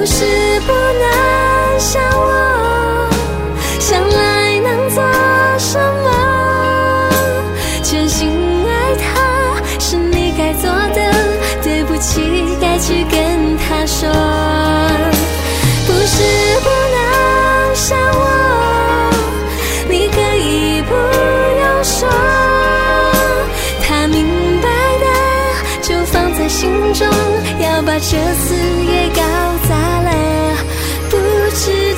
是不能想我，想来能做什么？真心爱他是你该做的，对不起该去跟他说。不是不能想我，你可以不用说，他明白的就放在心中，要把这次也搞砸了，不知